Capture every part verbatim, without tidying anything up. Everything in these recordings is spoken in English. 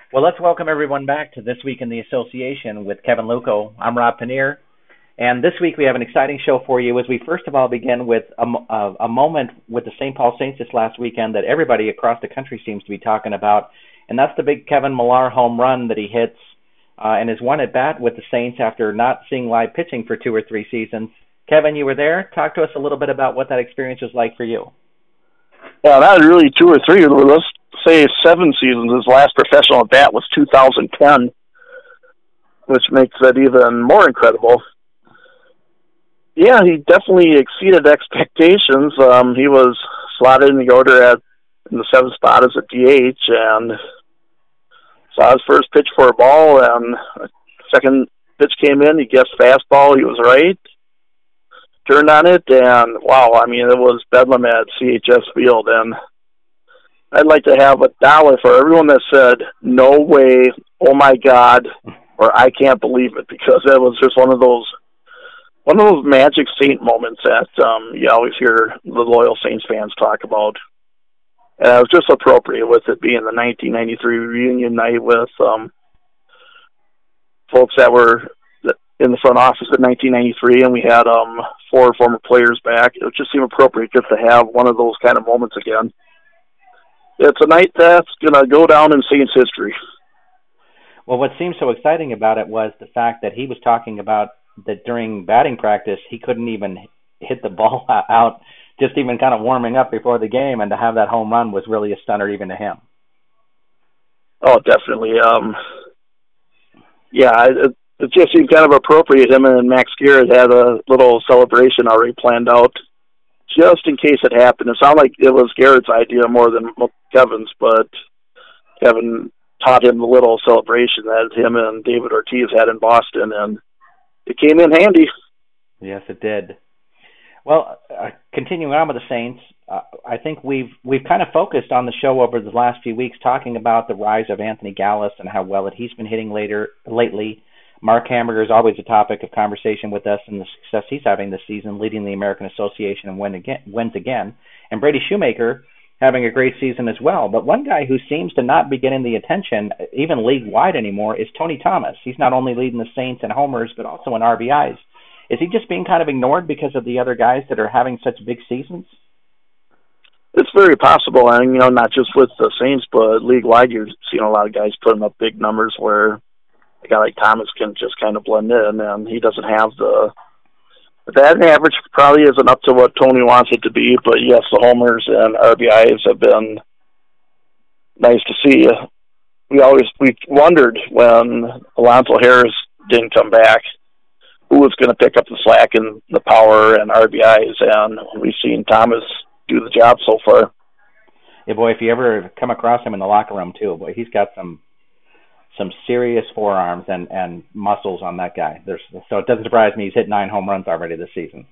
Well, let's welcome everyone back to This Week in the Association with Kevin Luco. I'm Rob Paneer, and this week we have an exciting show for you as we first of all begin with a, a, a moment with the Saint Paul Saints this last weekend that everybody across the country seems to be talking about, and that's the big Kevin Millar home run that he hits uh, and his one at bat with the Saints after not seeing live pitching for two or three seasons. Kevin, you were there. Talk to us a little bit about what that experience was like for you. Yeah, not really two or three. Let's say seven seasons. His last professional at bat was two thousand ten, which makes it even more incredible. Yeah, he definitely exceeded expectations. Um, he was slotted in the order at in the seventh spot as a D H, and saw his first pitch for a ball, and a second pitch came in. He guessed fastball. He was right. Turned on it, and wow, I mean, it was bedlam at C H S Field, and I'd like to have a dollar for everyone that said, no way, oh my God, or I can't believe it, because it was just one of those one of those magic Saint moments that um, you always hear the loyal Saints fans talk about. And it was just appropriate with it being the nineteen ninety-three reunion night with um, folks that were in the front office in nineteen ninety-three, and we had um, four former players back. It would just seem appropriate just to have one of those kind of moments again. It's a night that's going to go down in Saints history. Well, what seemed so exciting about it was the fact that he was talking about that during batting practice, he couldn't even hit the ball out, just even kind of warming up before the game, and to have that home run was really a stunner even to him. Oh, definitely. Um, yeah, it, it just seemed kind of appropriate. Him and Max Garrett had a little celebration already planned out just in case it happened. It sounded like it was Garrett's idea more than Kevin's, but Kevin taught him the little celebration that him and David Ortiz had in Boston, and it came in handy. Yes, it did. Well, uh, continuing on with the Saints, uh, I think we've we've kind of focused on the show over the last few weeks talking about the rise of Anthony Gallus and how well it he's been hitting later lately. Mark Hamburger is always a topic of conversation with us and the success he's having this season, leading the American Association and win again, wins again. And Brady Shoemaker having a great season as well. But one guy who seems to not be getting the attention, even league-wide anymore, is Tony Thomas. He's not only leading the Saints in homers, but also in R B Is. Is he just being kind of ignored because of the other guys that are having such big seasons? It's very possible, and you know, not just with the Saints, but league-wide, you're seeing a lot of guys putting up big numbers where a guy like Thomas can just kind of blend in, and he doesn't have the the batting average probably isn't up to what Tony wants it to be, but yes, the homers and R B Is have been nice to see. We always we wondered when Alonzo Harris didn't come back who was going to pick up the slack in the power and R B Is, and we've seen Thomas do the job so far. Yeah, boy, if you ever come across him in the locker room too, boy, he's got some some serious forearms and, and muscles on that guy. There's, so it doesn't surprise me he's hit nine home runs already this season.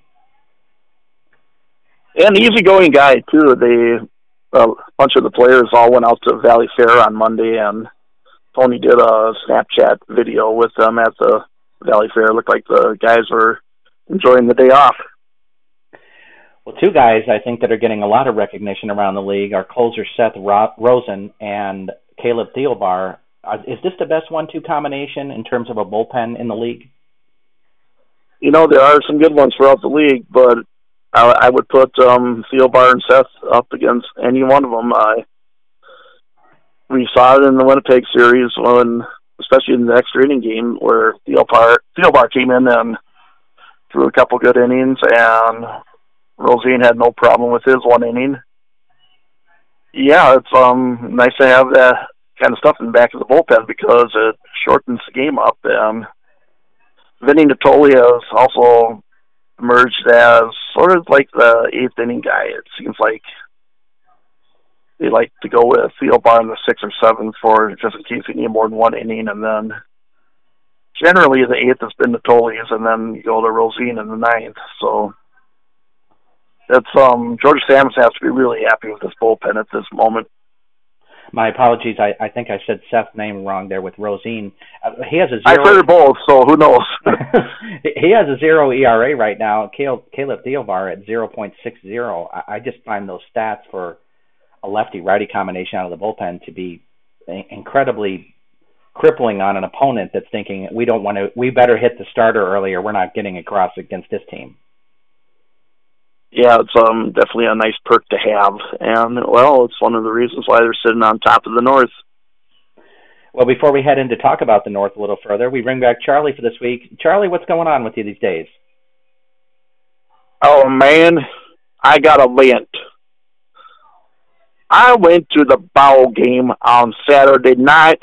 And easygoing guy, too. They, a bunch of the players all went out to Valley Fair on Monday, and Tony did a Snapchat video with them at the Valley Fair. It looked like the guys were enjoying the day off. Well, two guys I think that are getting a lot of recognition around the league are closer Seth Rosen and Caleb Thielbar. Is this the best one two combination in terms of a bullpen in the league? You know, there are some good ones throughout the league, but I, I would put um, Thielbar and Seth up against any one of them. I, we saw it in the Winnipeg series, when, especially in the extra inning game, where Thielbar, Thielbar came in and threw a couple good innings, and Rosine had no problem with his one inning. Yeah, it's um nice to have that kind of stuff in the back of the bullpen because it shortens the game up. And Vinny Natoli has also emerged as sort of like the eighth inning guy. It seems like they like to go with Thielbar in the sixth or seventh for just in case you need more than one inning. And then generally the eighth has been Natoli's, and then you go to Rosine in the ninth. So it's um George Stamets has to be really happy with this bullpen at this moment. My apologies. I, I think I said Seth's name wrong there with Rosine. Uh, he has a zero. I've heard both, so who knows? He has a zero E R A right now. Caleb, Caleb Thielbar at zero point six zero. I, I just find those stats for a lefty-righty combination out of the bullpen to be incredibly crippling on an opponent that's thinking we don't want to, we better hit the starter earlier. We're not getting across against this team. Yeah, it's um definitely a nice perk to have, and well, it's one of the reasons why they're sitting on top of the North. Well, before we head in to talk about the North a little further, we bring back Charlie for this week. Charlie, what's going on with you these days? Oh man, I got a vent. I went to the bowl game on Saturday night.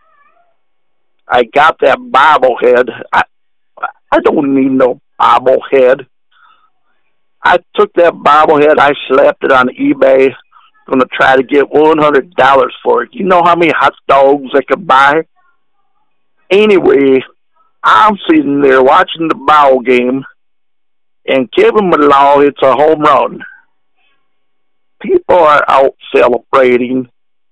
I got that bobblehead. I I don't need no bobblehead. I took that bobblehead, I slapped it on eBay. Going to try to get one hundred dollars for it. You know how many hot dogs I could buy? Anyway, I'm sitting there watching the bowl game, and Kevin Millar hits a home run. People are out celebrating,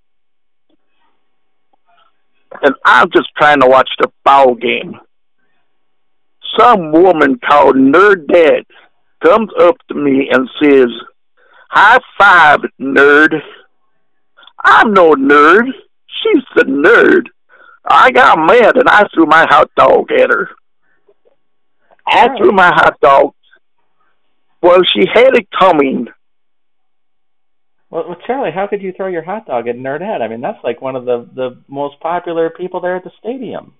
and I'm just trying to watch the bowl game. Some woman called Nerd Dad comes up to me and says, "High five, nerd." I'm no nerd. She's the nerd. I got mad and I threw my hot dog at her. I threw my hot dog. Well, she had it coming. Well, well, Charlie, how could you throw your hot dog at Nerdette? I mean, that's like one of the, the most popular people there at the stadium.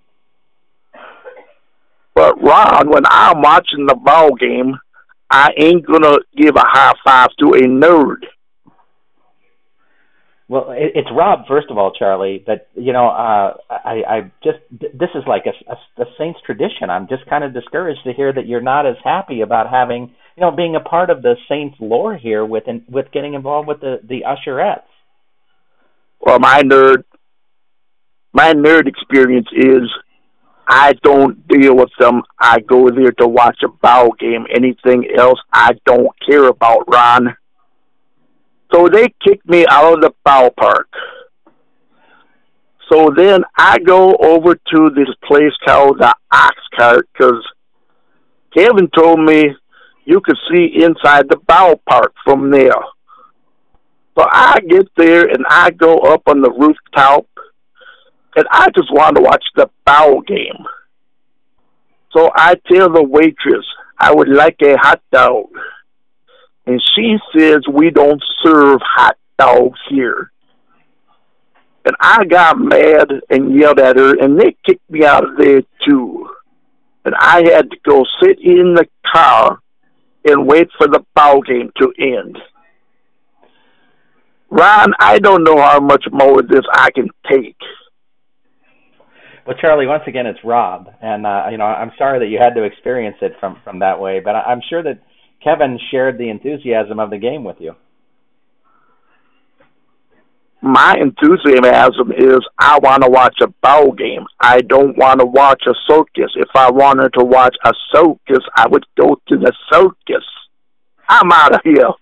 But, Ron, when I'm watching the ball game, I ain't going to give a high five to a nerd. Well, it, it's Rob, first of all, Charlie, that, you know, uh, I, I just, this is like a, a, a Saints tradition. I'm just kind of discouraged to hear that you're not as happy about having, you know, being a part of the Saints lore here with with getting involved with the, the Usherettes. Well, my nerd, my nerd experience is I don't deal with them. I go there to watch a ball game. Anything else I don't care about, Ron. So they kicked me out of the ballpark. So then I go over to this place called the Ox Cart because Kevin told me you could see inside the ballpark from there. So I get there and I go up on the rooftop and I just want to watch the ball game. So I tell the waitress I would like a hot dog. And she says we don't serve hot dogs here. And I got mad and yelled at her, and they kicked me out of there too. And I had to go sit in the car and wait for the ball game to end. Ron, I don't know how much more of this I can take. Well, Charlie, once again, it's Rob. And, uh, you know, I'm sorry that you had to experience it from, from that way, but I'm sure that Kevin shared the enthusiasm of the game with you. My enthusiasm is I want to watch a ball game. I don't want to watch a circus. If I wanted to watch a circus, I would go to the circus. I'm out of here.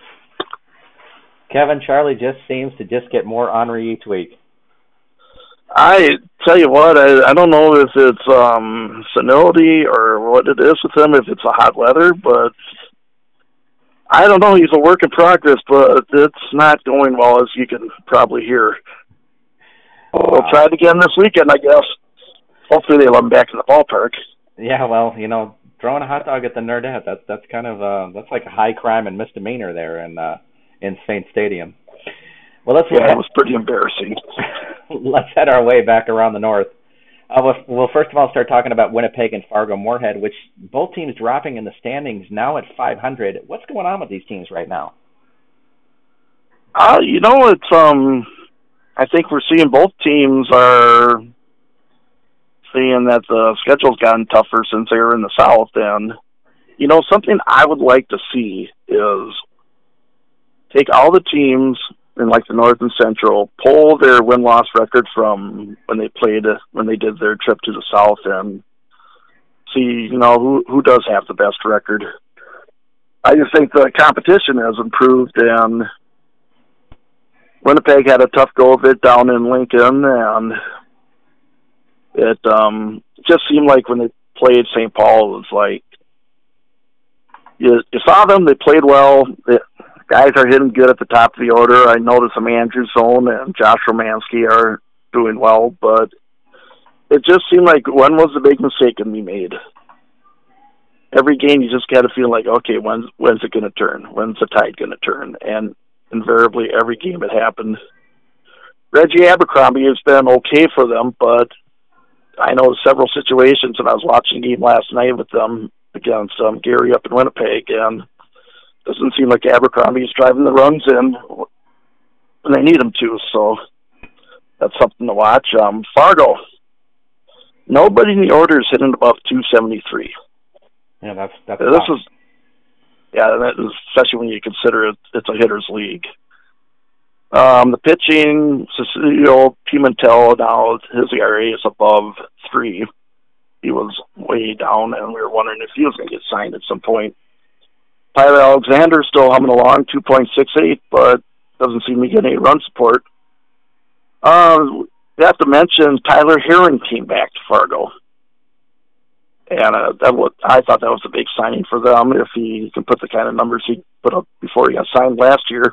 Kevin, Charlie just seems to just get more ornery each week. I tell you what, I, I don't know if it's um, senility or what it is with him, if it's a hot weather, but I don't know. He's a work in progress, but it's not going well, as you can probably hear. We'll try it again this weekend, I guess. Hopefully they let him back in the ballpark. Yeah, well, you know, throwing a hot dog at the Nerdette, that's that's kind of uh, that's like a high crime and misdemeanor there in uh, in Saints Stadium. Well, let's yeah, it was pretty embarrassing. Let's head our way back around the north. Uh, we'll, we'll first of all start talking about Winnipeg and Fargo-Moorhead, which both teams dropping in the standings now at five hundred. What's going on with these teams right now? Uh, you know, it's um, I think we're seeing both teams are seeing that the schedule's gotten tougher since they were in the South, and you know, something I would like to see is take all the teams in like the North and Central, pull their win-loss record from when they played, when they did their trip to the South, and see, you know, who who does have the best record. I just think the competition has improved, and Winnipeg had a tough go of it down in Lincoln, and it um, just seemed like when they played Saint Paul, it was like, you, you saw them, they played well, it, guys are hitting good at the top of the order. I noticed some Andrew Zone and Josh Romanski are doing well, but it just seemed like when was the big mistake going to be made? Every game you just got to feel like, okay, when's when's it going to turn? When's the tide going to turn? And invariably, every game it happened. Reggie Abercrombie has been okay for them, but I know several situations, and I was watching the game last night with them against um, Gary up in Winnipeg, and it doesn't seem like Abercrombie is driving the runs in when they need him to, so that's something to watch. Um, Fargo, nobody in the order is hitting above two seventy-three. Yeah, that's that's this is yeah, that is, especially when you consider it, it's a hitter's league. Um, the pitching, Cecilio Pimentel, now his E R A is above three. He was way down, and we were wondering if he was going to get signed at some point. Tyler Alexander still humming along, two point six eight, but doesn't seem to get any run support. Um, we have to mention Tyler Herring came back to Fargo. And uh, that was, I thought that was a big signing for them if he can put the kind of numbers he put up before he got signed last year.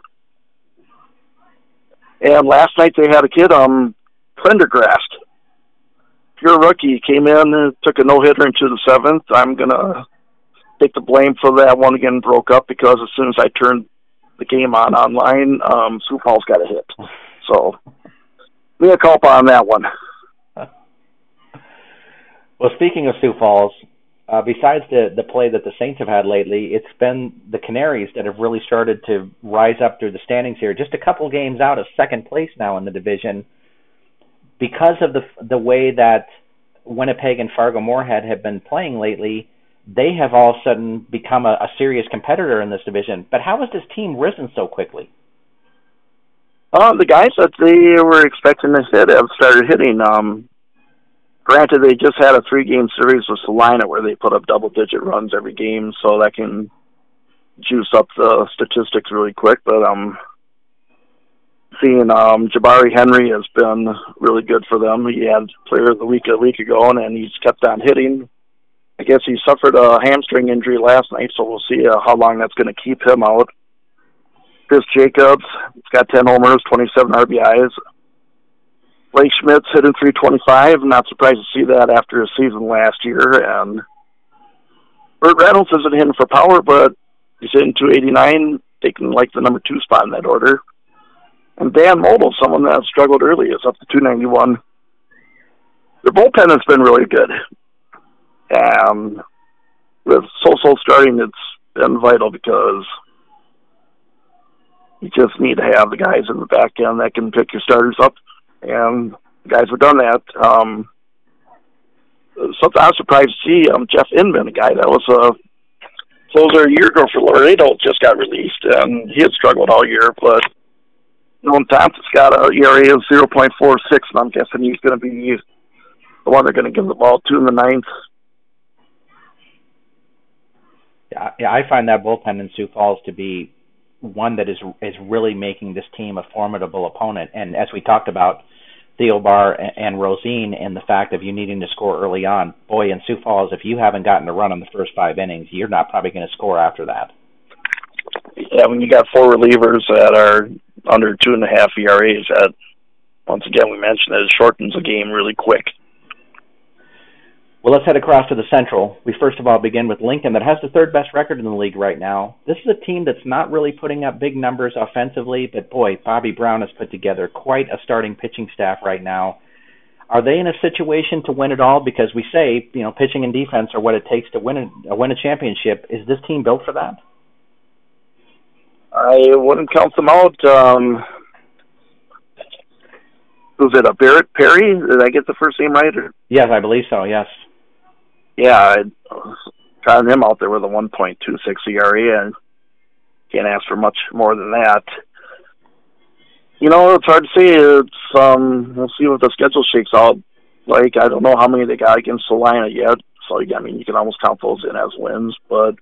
And last night they had a kid, um, Prendergrast, pure rookie, came in and took a no-hitter into the seventh. I'm going to take the blame for that one again, broke up because as soon as I turned the game on online, um, Sioux Falls got a hit. So, me a culpa on that one. Well, speaking of Sioux Falls, uh, besides the, the play that the Saints have had lately, it's been the Canaries that have really started to rise up through the standings here. Just a couple games out of second place now in the division. Because of the the way that Winnipeg and Fargo-Moorhead have been playing lately, they have all of a sudden become a, a serious competitor in this division. But how has this team risen so quickly? Uh, the guys that they were expecting to hit have started hitting. Um, Granted, they just had a three-game series with Salina where they put up double-digit runs every game, so that can juice up the statistics really quick. But um, seeing um, Jabari Henry has been really good for them. He had Player of the Week a week ago, and he's kept on hitting. I guess he suffered a hamstring injury last night, so we'll see uh, how long that's going to keep him out. Chris Jacobs, he's got ten homers, twenty-seven R B Is. Blake Schmidt's hitting three twenty-five. I'm not surprised to see that after his season last year. And Burt Reynolds isn't hitting for power, but he's hitting two eighty-nine, taking like the number two spot in that order. And Dan Model, someone that struggled early, is up to two ninety-one. Their bullpen has been really good. And with So-So starting, it's been vital because you just need to have the guys in the back end that can pick your starters up. And the guys have done that. Um, something I was surprised to see, um, Jeff Inman, a guy that was a closer a year ago for Laredo, just got released, and he had struggled all year. But Nolan Thompson's got a E R A of zero point four six, and I'm guessing he's going to be the one they're going to give the ball to in the ninth. Yeah, yeah, I find that bullpen in Sioux Falls to be one that is is really making this team a formidable opponent. And as we talked about, Theo Bar and, and Rosine, and the fact of you needing to score early on. Boy, in Sioux Falls, if you haven't gotten a run in the first five innings, you're not probably going to score after that. Yeah, when you got four relievers that are under two and a half E R As, that, once again, we mentioned that it shortens the game really quick. Well, let's head across to the Central. We first of all begin with Lincoln, that has the third best record in the league right now. This is a team that's not really putting up big numbers offensively, but boy, Bobby Brown has put together quite a starting pitching staff right now. Are they in a situation to win it all? Because we say, you know, pitching and defense are what it takes to win a, win a championship. Is this team built for that? I wouldn't count them out. Um, was it a Barrett Perry? Did I get the first name right? Or? Yes, I believe so, yes. Yeah, I found him out there with a one point two six E R A, and can't ask for much more than that. You know, it's hard to say. It's um, we'll see what the schedule shakes out like. I don't know how many they got against Salina yet, so I mean, you can almost count those in as wins. But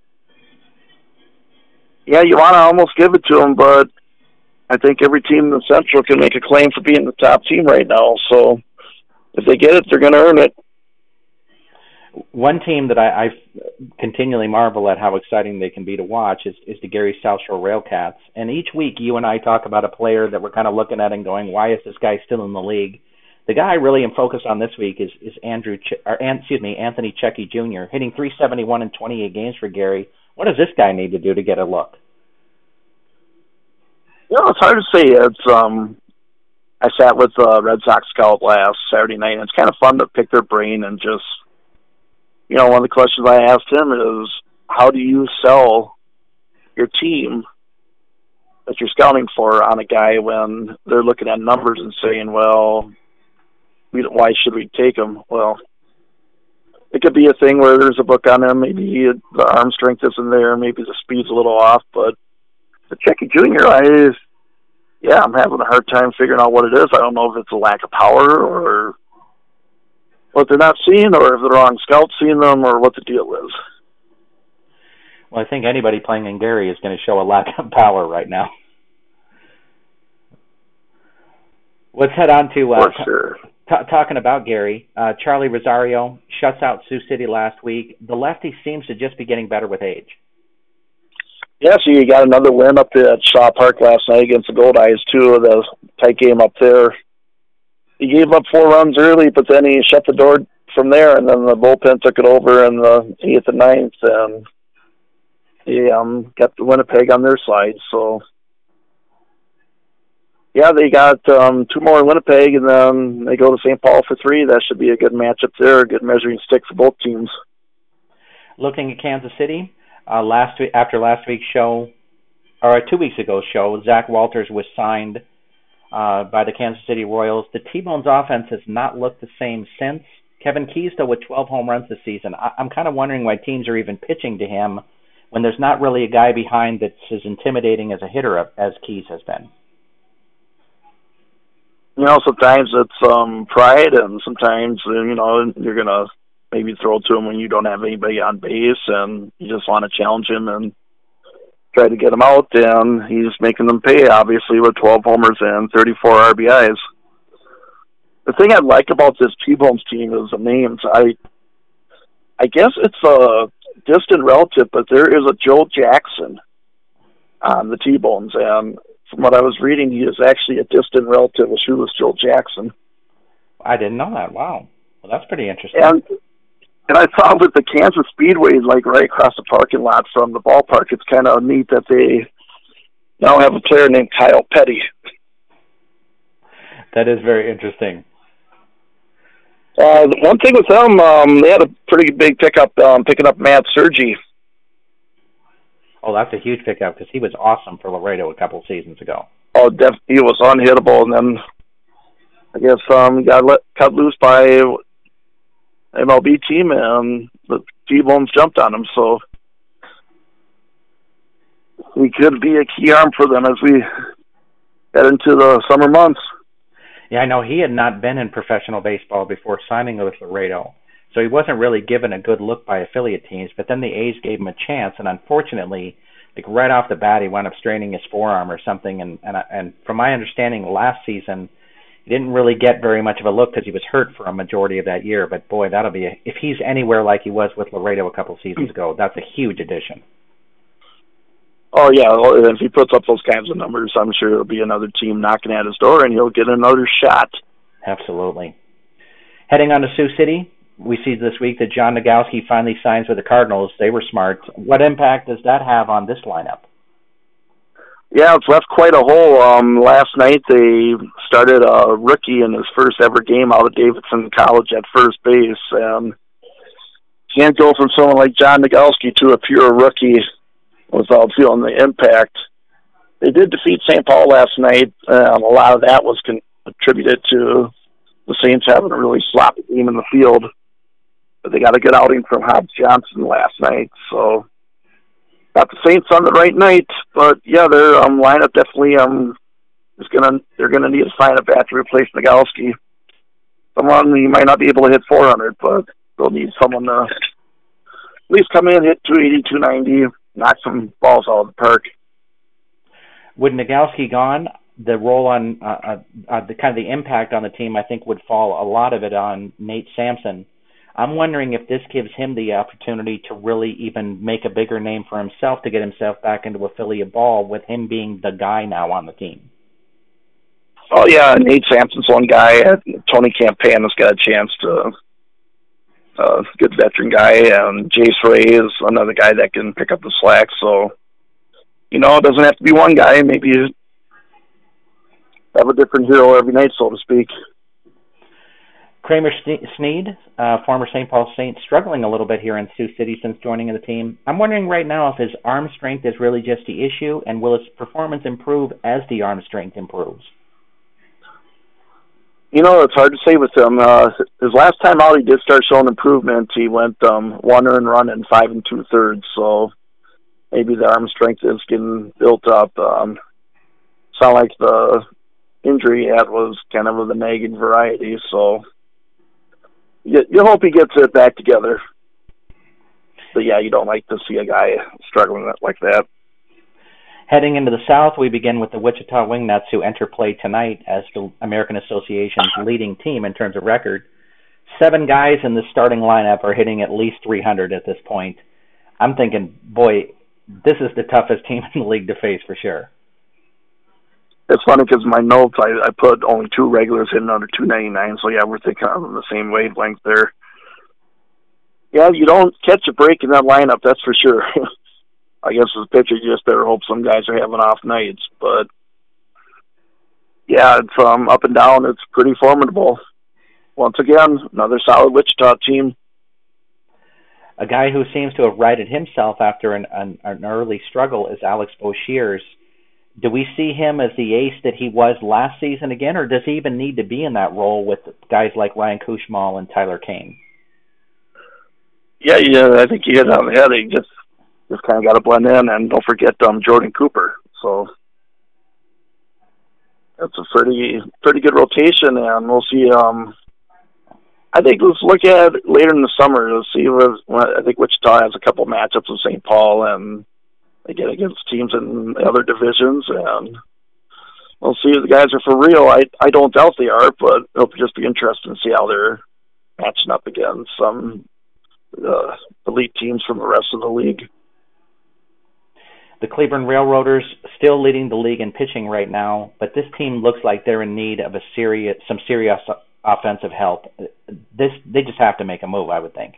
yeah, you want to almost give it to them, but I think every team in the Central can make a claim for being the top team right now. So if they get it, they're going to earn it. One team that I, I continually marvel at how exciting they can be to watch is, is the Gary South Shore Railcats. And each week you and I talk about a player that we're kind of looking at and going, why is this guy still in the league? The guy I really am focused on this week is is Andrew, Ch- or and, excuse me, Anthony Checky Junior hitting three seventy-one in twenty-eight games for Gary. What does this guy need to do to get a look? You know, it's hard to say. It's um, I sat with the Red Sox scout last Saturday night, and it's kind of fun to pick their brain and just, you know, one of the questions I asked him is, how do you sell your team that you're scouting for on a guy when they're looking at numbers and saying, well, we don't, why should we take him? Well, it could be a thing where there's a book on him. Maybe the arm strength isn't there. Maybe the speed's a little off. But the Checky Junior, I, yeah, I'm having a hard time figuring out what it is. I don't know if it's a lack of power or what they're not seeing, or if the wrong scout's seeing them, or what the deal is. Well, I think anybody playing in Gary is going to show a lack of power right now. Let's head on to uh, For sure. t- talking about Gary. Uh, Charlie Rosario shuts out Sioux City last week. The lefty seems to just be getting better with age. Yeah, so you got another win up at Shaw Park last night against the Gold Eyes, too. The tight game up there. He gave up four runs early, but then he shut the door from there, and then the bullpen took it over in the eighth and ninth, and he um, got the Winnipeg on their side. So, yeah, they got um, two more in Winnipeg, and then they go to Saint Paul for three. That should be a good matchup there, a good measuring stick for both teams. Looking at Kansas City, uh, last week, after last week's show, or two weeks ago show, Zach Walters was signed uh, by the Kansas City Royals. The T-Bones offense has not looked the same since. Kevin Key still with twelve home runs this season. I- I'm kind of wondering why teams are even pitching to him when there's not really a guy behind that's as intimidating as a hitter as Keys has been. You know, sometimes it's um, pride, and sometimes, you know, you're going to maybe throw to him when you don't have anybody on base, and you just want to challenge him and try to get him out, and he's making them pay, obviously, with twelve homers and thirty-four R B Is. The thing I like about this T-Bones team is the names. I I guess it's a distant relative, but there is a Joe Jackson on the T-Bones, and from what I was reading, he is actually a distant relative of who was Joe Jackson. I didn't know that. Wow. Well, that's pretty interesting. And and I thought with the Kansas Speedway, like right across the parking lot from the ballpark, it's kind of neat that they now have a player named Kyle Petty. That is very interesting. Uh, one thing with them, um, they had a pretty big pickup um, picking up Matt Sergi. Oh, that's a huge pickup because he was awesome for Laredo a couple of seasons ago. Oh, def- he was unhittable, and then I guess um, got let, cut loose by M L B team, and the T-Bones jumped on him. So he could be a key arm for them as we head into the summer months. Yeah, I know he had not been in professional baseball before signing with Laredo, so he wasn't really given a good look by affiliate teams, but then the A's gave him a chance, and unfortunately, like right off the bat, he wound up straining his forearm or something, and and, and from my understanding, last season, he didn't really get very much of a look because he was hurt for a majority of that year, but boy, that'll be, a, if he's anywhere like he was with Laredo a couple seasons ago, that's a huge addition. Oh, yeah, well, if he puts up those kinds of numbers, I'm sure there'll be another team knocking at his door, and he'll get another shot. Absolutely. Heading on to Sioux City, we see this week that John Nogowski finally signs with the Cardinals. They were smart. What impact does that have on this lineup? Yeah, it's left quite a hole. Um, last night they started a rookie in his first ever game out of Davidson College at first base. And can't go from someone like John Nogowski to a pure rookie without feeling the impact. They did defeat Saint Paul last night. Um, a lot of that was con- attributed to the Saints having a really sloppy game in the field. But they got a good outing from Hobbs Johnson last night. So got the Saints on the right night. But yeah, their um, lineup definitely um is gonna they're gonna need to find a bat to replace Nogowski. Someone you might not be able to hit four hundred, but they'll need someone to at least come in, hit two eighty, two ninety, knock some balls out of the park. With Nogowski gone, the role on uh, uh, uh, the kind of the impact on the team, I think, would fall a lot of it on Nate Sampson. I'm wondering if this gives him the opportunity to really even make a bigger name for himself to get himself back into affiliate ball with him being the guy now on the team. Oh, yeah, Nate Sampson's one guy. Tony Campaign has got a chance to uh, good veteran guy, and Jace Ray is another guy that can pick up the slack. So, you know, it doesn't have to be one guy. Maybe you have a different hero every night, so to speak. Kramer Sneed, uh, former Saint Paul Saint, struggling a little bit here in Sioux City since joining the team. I'm wondering right now if his arm strength is really just the issue, and will his performance improve as the arm strength improves? You know, it's hard to say with him. Uh, his last time out, he did start showing improvement. He went um, one earned run and five and two thirds, so maybe the arm strength is getting built up. Um, sound like the injury he had was kind of of the nagging variety, so you, you hope he gets it back together. But yeah, you don't like to see a guy struggling like that. Heading into the South, we begin with the Wichita Wingnuts, who enter play tonight as the American Association's leading team in terms of record. Seven guys in the starting lineup are hitting at least three hundred at this point. I'm thinking, boy, this is the toughest team in the league to face for sure. It's funny because my notes, I, I put only two regulars hitting under two ninety-nine, so yeah, we're thinking of the same wavelength there. Yeah, you don't catch a break in that lineup, that's for sure. I guess as a pitcher, you just better hope some guys are having off nights. But, yeah, it's um, up and down. It's pretty formidable. Once again, another solid Wichita team. A guy who seems to have righted himself after an, an, an early struggle is Alex Boshiers. Do we see him as the ace that he was last season again, or does he even need to be in that role with guys like Ryan Kushmal and Tyler Kane? Yeah, yeah, I think he hit on the head. He just... Just kind of got to blend in, and don't forget um, Jordan Cooper. So that's a pretty pretty good rotation, and we'll see. Um, I think let's look at it later in the summer to see. What, I think Wichita has a couple matchups with Saint Paul, and they get against teams in other divisions, and we'll see if the guys are for real. I I don't doubt they are, but it'll just be interesting to see how they're matching up against some uh, elite teams from the rest of the league. The Cleburne Railroaders still leading the league in pitching right now, but this team looks like they're in need of a serious, some serious offensive help. This they just have to make a move, I would think.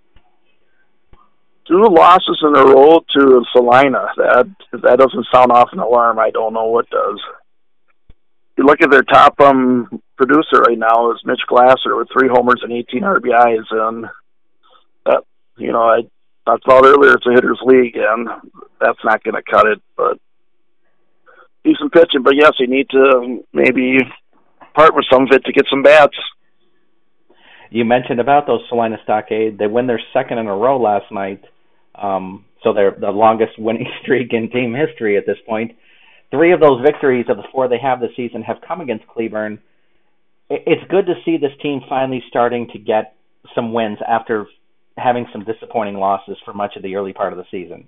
Two losses in a row to Salina. That if that doesn't sound off an alarm, I don't know what does. You look at their top um, producer right now is Mitch Glasser with three homers and eighteen R B Is, and that you know I. talked about earlier, it's a hitter's league, and that's not going to cut it. But decent pitching. But yes, you need to maybe part with some of it to get some bats. You mentioned about those Salina Stockade. They win their second in a row last night, um, so they're the longest winning streak in team history at this point. Three of those victories of the four they have this season have come against Cleburne. It's good to see this team finally starting to get some wins after having some disappointing losses for much of the early part of the season.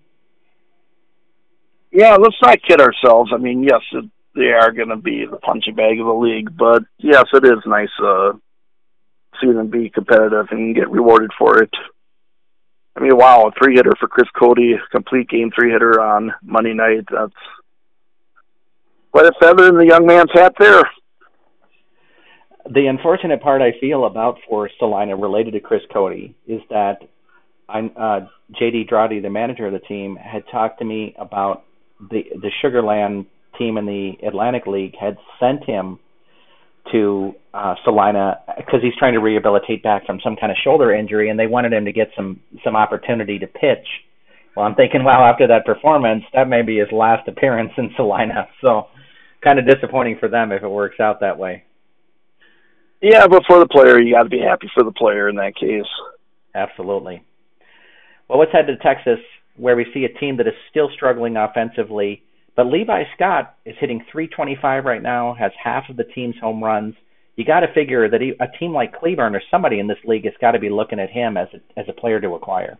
Yeah, let's not kid ourselves. I mean, yes, it, they are going to be the punching bag of the league, but yes, it is nice uh, seeing them be competitive and get rewarded for it. I mean, wow, a three-hitter for Chris Cody, complete game three-hitter on Monday night. That's quite a feather in the young man's hat there. The unfortunate part I feel about for Salina related to Chris Cody is that I, uh, J D Drawdy, the manager of the team, had talked to me about the the Sugarland team in the Atlantic League had sent him to uh, Salina because he's trying to rehabilitate back from some kind of shoulder injury, and they wanted him to get some, some opportunity to pitch. Well, I'm thinking, wow, after that performance, that may be his last appearance in Salina. So kind of disappointing for them if it works out that way. Yeah, but for the player, you got to be happy for the player in that case. Absolutely. Well, let's head to Texas, where we see a team that is still struggling offensively. But Levi Scott is hitting three twenty-five right now, has half of the team's home runs. You got to figure that he, a team like Cleburne or somebody in this league has got to be looking at him as a, as a player to acquire.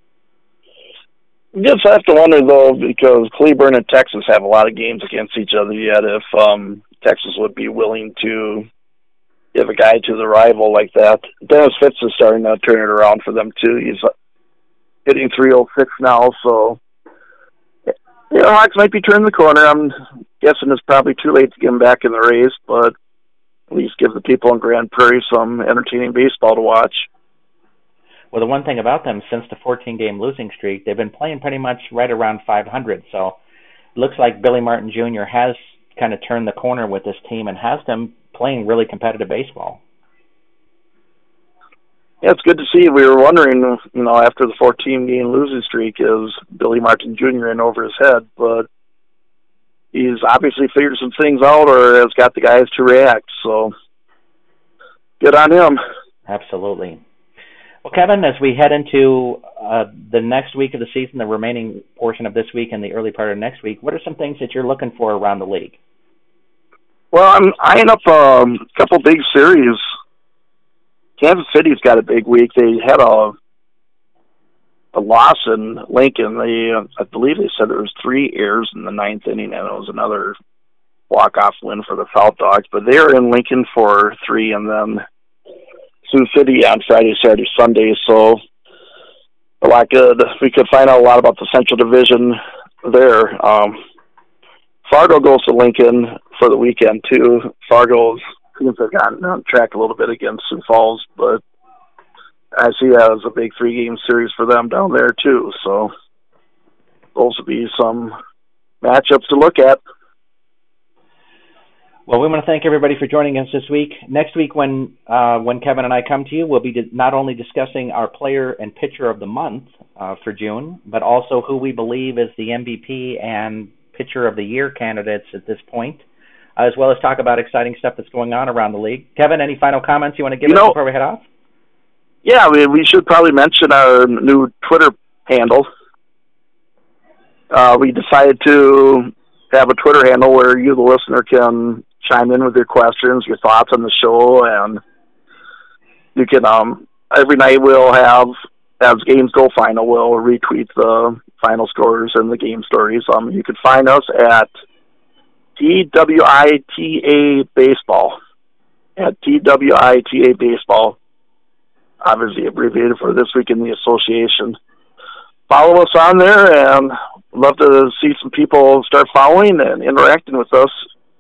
You just have to wonder, though, because Cleburne and Texas have a lot of games against each other yet, if um, Texas would be willing to give a guy to the rival like that. Dennis Fitz is starting to turn it around for them, too. He's hitting three oh six now, so... You know, Hawks might be turning the corner. I'm guessing it's probably too late to get him back in the race, but at least give the people in Grand Prairie some entertaining baseball to watch. Well, the one thing about them, since the fourteen-game losing streak, they've been playing pretty much right around five hundred. So it looks like Billy Martin Junior has kind of turned the corner with this team and has them playing really competitive baseball. Yeah, it's good to see. We were wondering, you know, after the fourteen-game losing streak, is Billy Martin Junior in over his head, but he's obviously figured some things out or has got the guys to react. So good on him. Absolutely. Well, Kevin, as we head into uh, the next week of the season, the remaining portion of this week and the early part of next week, what are some things that you're looking for around the league? Well, I'm eyeing up um, a couple big series. Kansas City's got a big week. They had a a loss in Lincoln. They, uh, I believe they said there was three errors in the ninth inning, and it was another walk-off win for the South Dogs. But they were in Lincoln for three, and then Sioux City on Friday, Saturday, Sunday, so a lot good. We could find out a lot about the Central Division there. Um, Fargo goes to Lincoln for the weekend, too. Fargo's seems to have gotten on track a little bit against Sioux Falls, but I see that as a big three-game series for them down there, too, so those will be some matchups to look at. Well, we want to thank everybody for joining us this week. Next week, when uh, when Kevin and I come to you, we'll be not only discussing our player and pitcher of the month uh, for June, but also who we believe is the M V P and pitcher of the year candidates at this point, as well as talk about exciting stuff that's going on around the league. Kevin, any final comments you want to give you us know, before we head off? Yeah, we, we should probably mention our new Twitter handle. Uh, we decided to have a Twitter handle where you, the listener, can chime in with your questions, your thoughts on the show, and you can, um, every night we'll have, as games go final, we'll retweet the final scores and the game stories. Um, you can find us at T W I T A Baseball, at T W I T A Baseball, obviously abbreviated for This Week in the Association. Follow us on there, and love to see some people start following and interacting with us.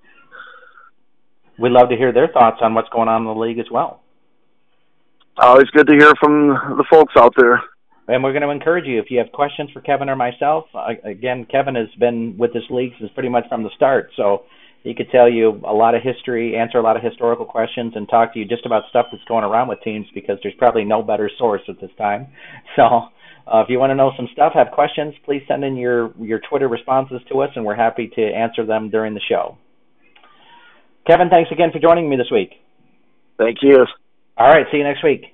We'd love to hear their thoughts on what's going on in the league as well. Always good to hear from the folks out there. And we're going to encourage you, if you have questions for Kevin or myself, uh, again, Kevin has been with this league since pretty much from the start, so he could tell you a lot of history, answer a lot of historical questions, and talk to you just about stuff that's going around with teams, because there's probably no better source at this time. So uh, if you want to know some stuff, have questions, please send in your, your Twitter responses to us, and we're happy to answer them during the show. Kevin, thanks again for joining me this week. Thank you. All right, see you next week.